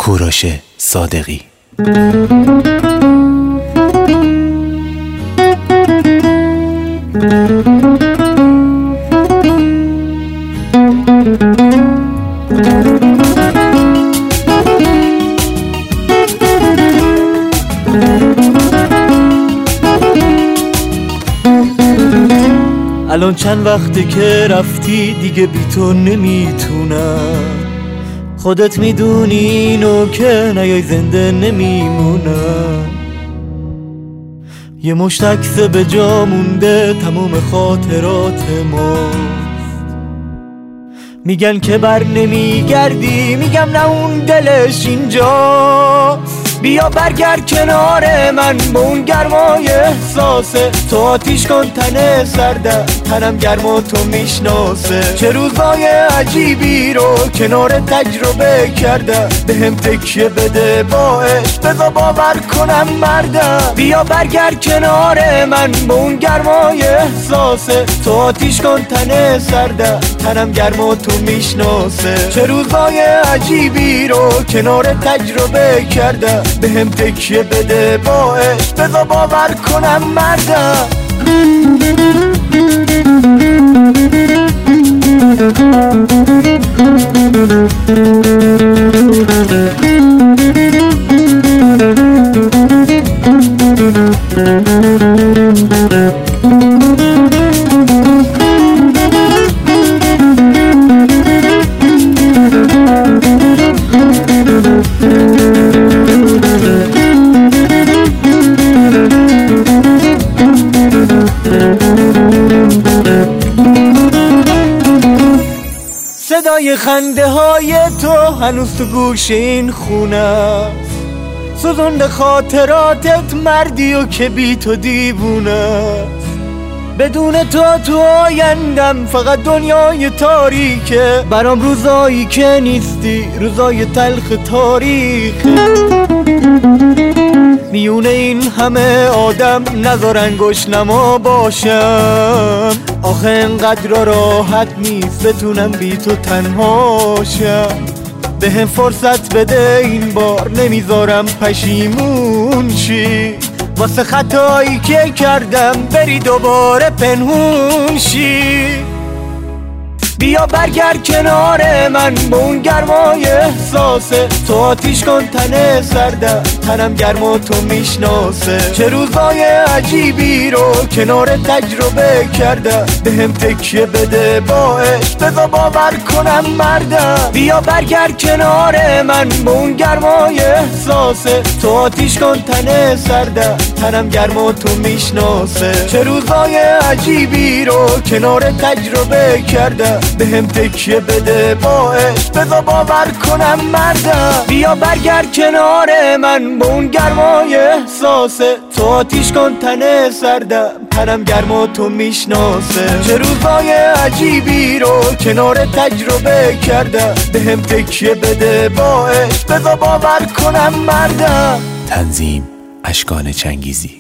کوروش صادقی. الان چند وقته که رفتی دیگه بی تو نمیتونم، خودت میدونی اینو که نیای زنده نمیمونم. یه مشت عکس به جا مونده تموم خاطرات ماست، میگن که بر نمیگردی، میگم نه اون دلش اینجاست. بیا برگرد کنار من با اون گرمای احساسه، تو آتیش کن تن سردم، تنم گرم و تو میشناسه. چه روزای عجیبی رو کنار تجربه کردم، به هم تکیه بده با عشق بذار باور کنم مردم. بیا برگرد کنار من با اون گرمای احساسه، تو آتیش کن تن سردم، تنم گرم و تو میشناسه. چه روزای عجیبی رو کنار تجربه کردم، به هم تکیه بده با عشق بذار باور کنم مردم. صدای خنده های تو هنوز تو گوش این خونه است، سوزنده خاطراتت مردی و که بی تو دیوونه است. بدون تو آیندم فقط دنیای تاریکه، برام روزایی که نیستی روزای تلخ تاریخه. میونه این همه آدم نذارن گشنما باشم، آخه انقدر راحت نیست بتونم بی تو تنهاشم. به هم فرصت بده این بار، نمیذارم پشیمون شی، واسه خطایی که کردم بری دوباره پنهون شی. بیا برگرد کنار من با اون گرمای احساسه، تو آتیش کن تن سردم، تنم گرم و تو میشناسه. چه روزای عجیبی رو کنار تجربه کردم، به هم تکیه بده با عشق بذار باور کنم مردم. بیا برگرد کنار من با اون گرمای احساسه، تو آتیش کن تن سردم، تنم گرم و تو میشناسه. چه روزای عجیبی رو کنار تجربه کردم، به هم تکیه بده با عشق بذار باور کنم مردم. بیا برگرد کنار من با اون گرمای احساسه، تو آتیش کن تن سردم، تنم گرم و تو میشناسه. چه روزای عجیبی رو کنار تجربه کردم، به هم تکیه بده با عشق بذار باور کنم مردم. تنظیم اشکان چنگیزی.